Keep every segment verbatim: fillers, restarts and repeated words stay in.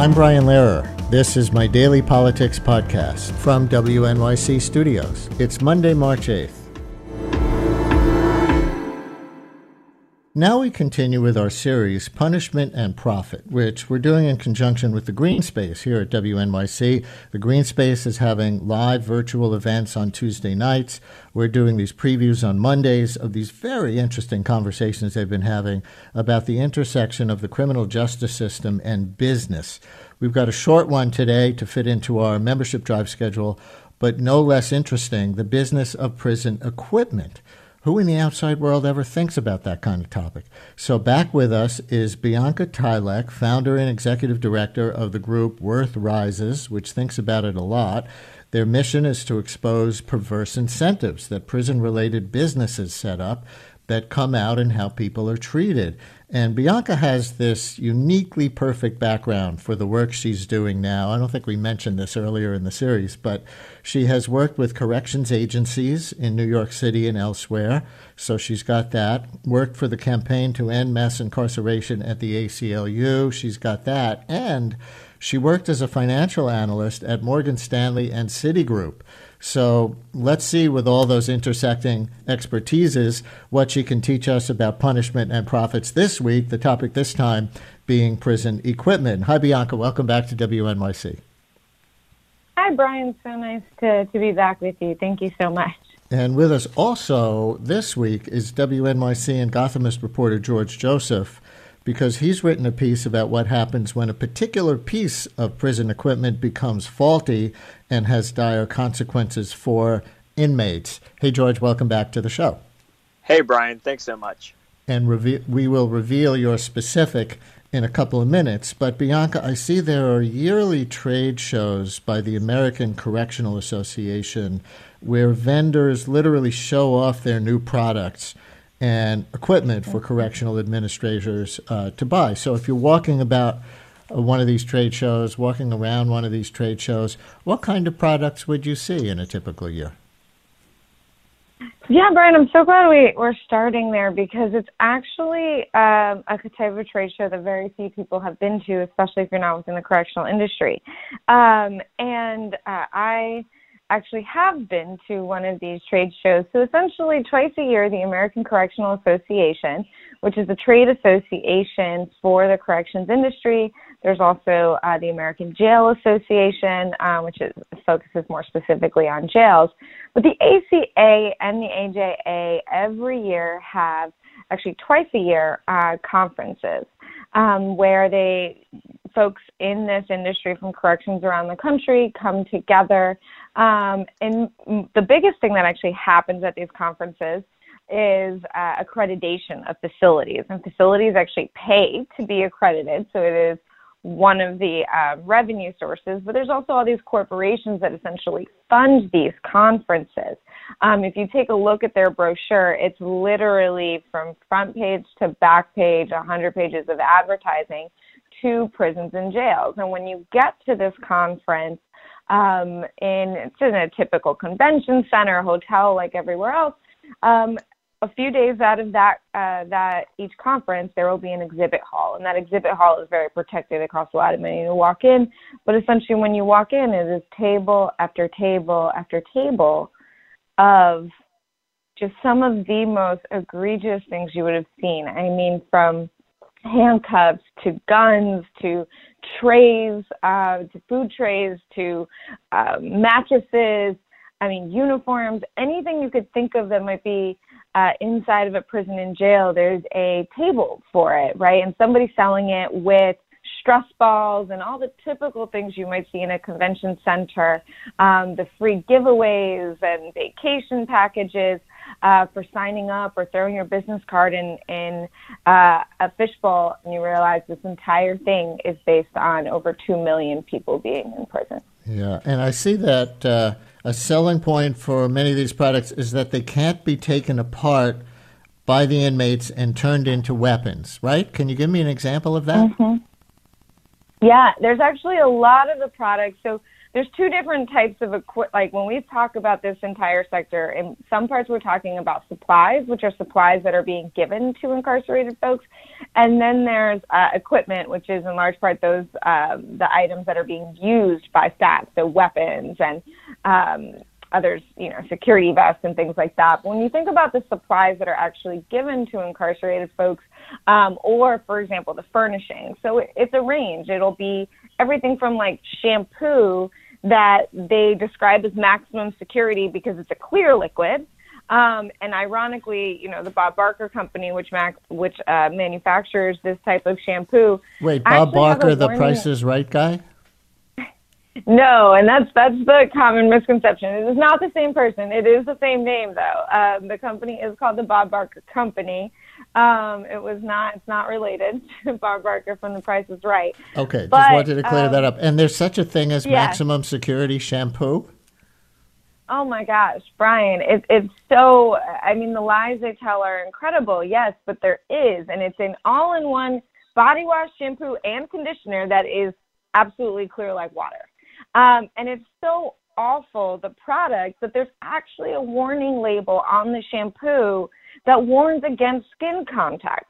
I'm Brian Lehrer. This is my daily politics podcast from W N Y C Studios. It's Monday, March eighth. Now we continue with our series, Punishment and Profit, which we're doing in conjunction with the Green Space here at W N Y C. The Green Space is having live virtual events on Tuesday nights. We're doing these previews on Mondays of these very interesting conversations they've been having about the intersection of the criminal justice system and business. We've got a short one today to fit into our membership drive schedule, but no less interesting, the business of prison equipment. Who in the outside world ever thinks about that kind of topic? So back with us is Bianca Tylek, founder and executive director of the group Worth Rises, which thinks about it a lot. Their mission is to expose perverse incentives that prison-related businesses set up that come out in how people are treated. And Bianca has this uniquely perfect background for the work she's doing now. I don't think we mentioned this earlier in the series, but she has worked with corrections agencies in New York City and elsewhere. So she's got that. Worked for the campaign to end mass incarceration at the A C L U. She's got that. And she worked as a financial analyst at Morgan Stanley and Citigroup. So let's see, with all those intersecting expertises, what she can teach us about punishment and profits this week, the topic this time being prison equipment. Hi, Bianca. Welcome back to W N Y C. Hi, Brian. So nice to, to be back with you. Thank you so much. And with us also this week is W N Y C and Gothamist reporter George Joseph, because he's written a piece about what happens when a particular piece of prison equipment becomes faulty and has dire consequences for inmates. Hey, George, welcome back to the show. Hey, Brian. Thanks so much. And reve- we will reveal your specific in a couple of minutes. But, Bianca, I see there are yearly trade shows by the American Correctional Association where vendors literally show off their new products and equipment for correctional administrators uh, to buy. So if you're walking about uh, one of these trade shows, walking around one of these trade shows, what kind of products would you see in a typical year? Yeah, Brian, I'm so glad we, we're starting there because it's actually um, a type of trade show that very few people have been to, especially if you're not within the correctional industry. Um, and uh, I... actually have been to one of these trade shows. So essentially twice a year, the American Correctional Association, which is a trade association for the corrections industry. There's also uh, the American Jail Association, uh, which is, focuses more specifically on jails. But the A C A and the A J A every year have, actually twice a year, uh, conferences um, where they folks in this industry from corrections around the country come together. Um, and the biggest thing that actually happens at these conferences is uh, accreditation of facilities. And facilities actually pay to be accredited, so it is one of the uh, revenue sources. But there's also all these corporations that essentially fund these conferences. Um, if you take a look at their brochure, it's literally from front page to back page, one hundred pages of advertising to prisons and jails. And when you get to this conference, um, in it's in a typical convention center, hotel like everywhere else, um, a few days out of that uh, that each conference, there will be an exhibit hall. And that exhibit hall is very protected. It costs a lot of money to walk in. But essentially when you walk in, it is table after table after table of just some of the most egregious things you would have seen. I mean, from handcuffs to guns to trays, uh, to food trays, to uh, mattresses, I mean, uniforms, anything you could think of that might be uh, inside of a prison and jail, there's a table for it, right? And somebody selling it with stress balls and all the typical things you might see in a convention center, um, the free giveaways and vacation packages uh, for signing up or throwing your business card in, in uh, a fishbowl, and you realize this entire thing is based on over two million people being in prison. Yeah, and I see that uh, a selling point for many of these products is that they can't be taken apart by the inmates and turned into weapons, right? Can you give me an example of that? Mm-hmm. Yeah, there's actually a lot of the products. So there's two different types of equipment. Like when we talk about this entire sector, in some parts we're talking about supplies, which are supplies that are being given to incarcerated folks. And then there's uh, equipment, which is in large part those um, the items that are being used by staff, so weapons and um, others, you know, security vests and things like that. But when you think about the supplies that are actually given to incarcerated folks, um, or, for example, the furnishings, so it, it's a range. It'll be everything from like shampoo that they describe as maximum security because it's a clear liquid. Um, and ironically, you know, the Bob Barker company, which max, which uh, manufactures this type of shampoo. Wait, Bob Barker, the Price is Right guy? No, and that's that's the common misconception. It is not the same person. It is the same name, though. Um, the company is called the Bob Barker Company. Um, it was not. It's not related to Bob Barker from The Price is Right. Okay, but, just wanted to clear um, that up. And there's such a thing as yeah. maximum security shampoo? Oh my gosh, Brian, it, it's so, I mean, the lies they tell are incredible, yes, but there is, and it's an all-in-one body wash, shampoo, and conditioner that is absolutely clear like water. Um, and it's so awful, the product, that there's actually a warning label on the shampoo that warns against skin contact.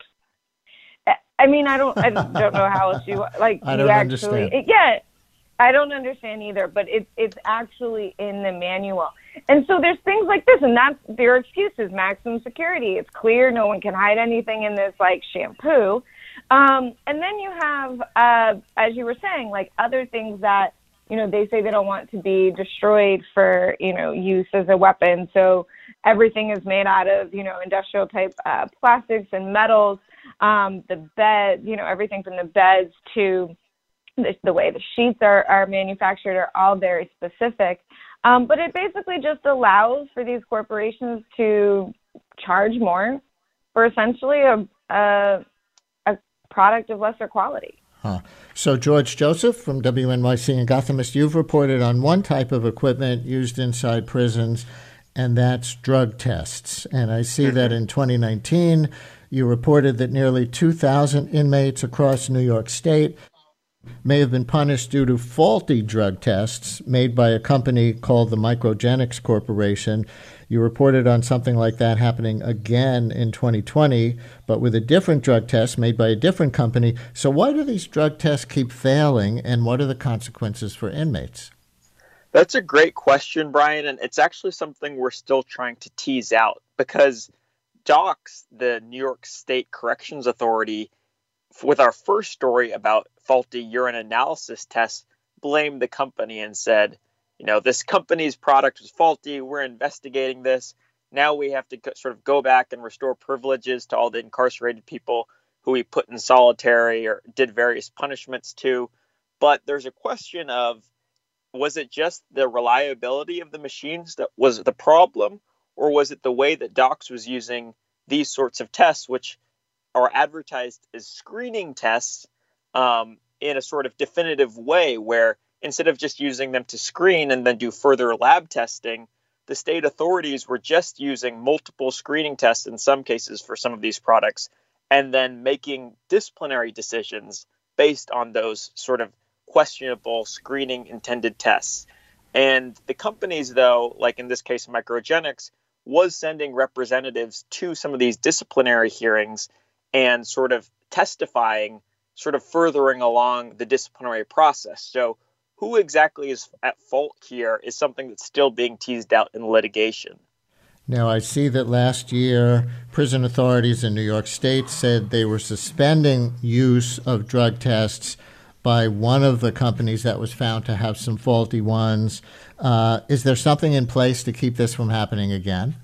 I mean, I don't, I don't know how else you, like, I you don't actually, understand. it, yeah. I don't understand either, but it's it's actually in the manual. And so there's things like this, and that's their excuses, maximum security. It's clear, no one can hide anything in this, like, shampoo. Um, and then you have, uh, as you were saying, like, other things that, you know, they say they don't want to be destroyed for, you know, use as a weapon. So everything is made out of, you know, industrial-type uh, plastics and metals. Um, the bed, you know, everything from the beds to The, the way the sheets are, are manufactured are all very specific. Um, but it basically just allows for these corporations to charge more for essentially a, a, a product of lesser quality. Huh. So George Joseph from W N Y C and Gothamist, you've reported on one type of equipment used inside prisons, and that's drug tests. And I see mm-hmm. that in twenty nineteen, you reported that nearly two thousand inmates across New York State may have been punished due to faulty drug tests made by a company called the Microgenics Corporation. You reported on something like that happening again in twenty twenty, but with a different drug test made by a different company. So why do these drug tests keep failing, and what are the consequences for inmates? That's a great question, Brian, and it's actually something we're still trying to tease out because DOCS, the New York State Corrections Authority, with our first story about faulty urine analysis tests, blamed the company and said, you know, this company's product was faulty. We're investigating this. Now we have to sort of go back and restore privileges to all the incarcerated people who we put in solitary or did various punishments to. But there's a question of, was it just the reliability of the machines that was the problem, or was it the way that DOCS was using these sorts of tests, which are advertised as screening tests um, in a sort of definitive way where instead of just using them to screen and then do further lab testing, the state authorities were just using multiple screening tests in some cases for some of these products and then making disciplinary decisions based on those sort of questionable screening intended tests. And the companies, though, like in this case, Microgenics, was sending representatives to some of these disciplinary hearings and sort of testifying, sort of furthering along the disciplinary process. So who exactly is at fault here is something that's still being teased out in litigation. Now, I see that last year, prison authorities in New York State said they were suspending use of drug tests by one of the companies that was found to have some faulty ones. Uh, is there something in place to keep this from happening again?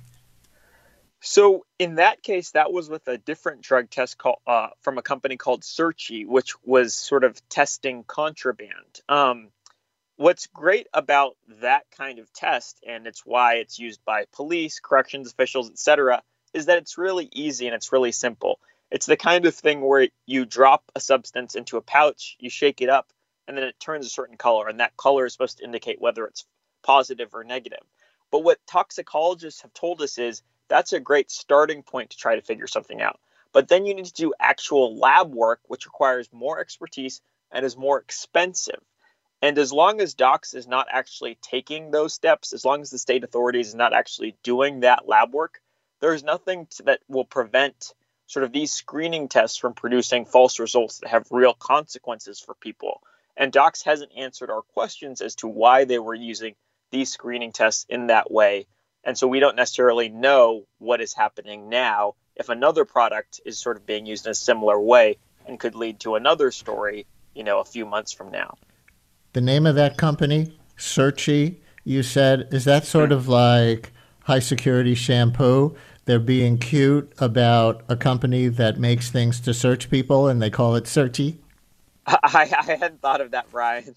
So in that case, that was with a different drug test called, uh, from a company called Searchy, which was sort of testing contraband. Um, what's great about that kind of test, and it's why it's used by police, corrections officials, et cetera, is that it's really easy and it's really simple. It's the kind of thing where you drop a substance into a pouch, you shake it up, and then it turns a certain color, and that color is supposed to indicate whether it's positive or negative. But what toxicologists have told us is that's a great starting point to try to figure something out. But then you need to do actual lab work, which requires more expertise and is more expensive. And as long as Docs is not actually taking those steps, as long as the state authorities is not actually doing that lab work, there's nothing to, that will prevent sort of these screening tests from producing false results that have real consequences for people. And Docs hasn't answered our questions as to why they were using these screening tests in that way. And so we don't necessarily know what is happening now if another product is sort of being used in a similar way and could lead to another story, you know, a few months from now. The name of that company, Searchy, you said, is that sort of like high security shampoo? They're being cute about a company that makes things to search people and they call it Searchy? I, I hadn't thought of that, Brian.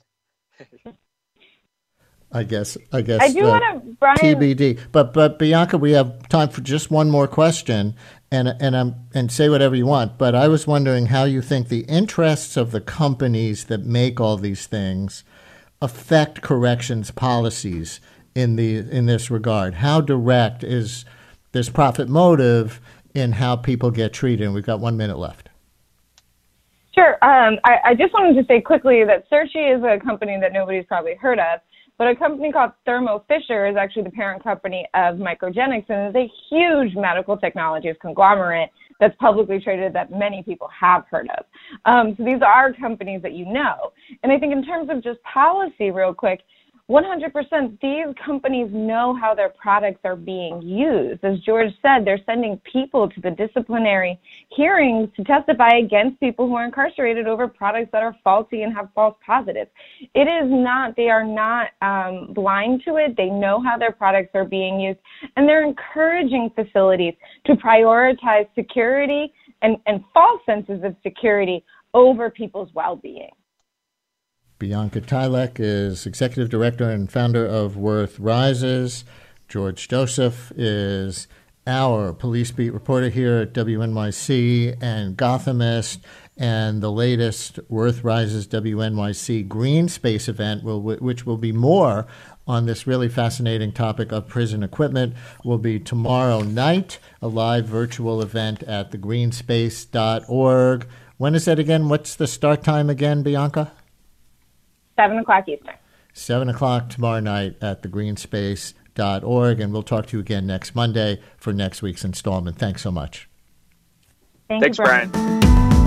I guess. I guess. I do uh, want to, Brian. T B D. But but Bianca, we have time for just one more question, and and um and say whatever you want. But I was wondering how you think the interests of the companies that make all these things affect corrections policies in the in this regard. How direct is this profit motive in how people get treated? And we've got one minute left. Sure. Um, I, I just wanted to say quickly that Searchy is a company that nobody's probably heard of. But a company called Thermo Fisher is actually the parent company of Microgenics, and is a huge medical technologies conglomerate that's publicly traded that many people have heard of. Um, so these are companies that you know. And I think in terms of just policy, real quick, one hundred percent these companies know how their products are being used. As George said, they're sending people to the disciplinary hearings to testify against people who are incarcerated over products that are faulty and have false positives. It is not, they are not um, blind to it. They know how their products are being used, and they're encouraging facilities to prioritize security and, and false senses of security over people's well-being. Bianca Tylek is executive director and founder of Worth Rises. George Joseph is our police beat reporter here at W N Y C and Gothamist. And the latest Worth Rises W N Y C Green Space event, will, which will be more on this really fascinating topic of prison equipment, will be tomorrow night, a live virtual event at the green space dot org. When is that again? What's the start time again, Bianca? Seven o'clock Eastern. Seven o'clock tomorrow night at the green space dot org, and we'll talk to you again next Monday for next week's installment. Thanks so much. Thank Thanks, you, Brian. Brian.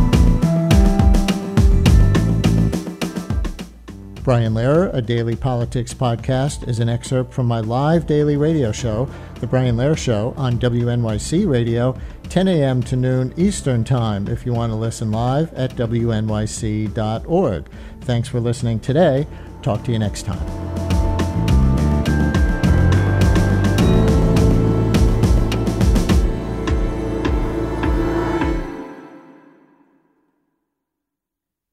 Brian Lehrer, a daily politics podcast, is an excerpt from my live daily radio show, The Brian Lehrer Show, on W N Y C Radio, ten a.m. to noon Eastern Time, if you want to listen live at W N Y C dot org. Thanks for listening today. Talk to you next time.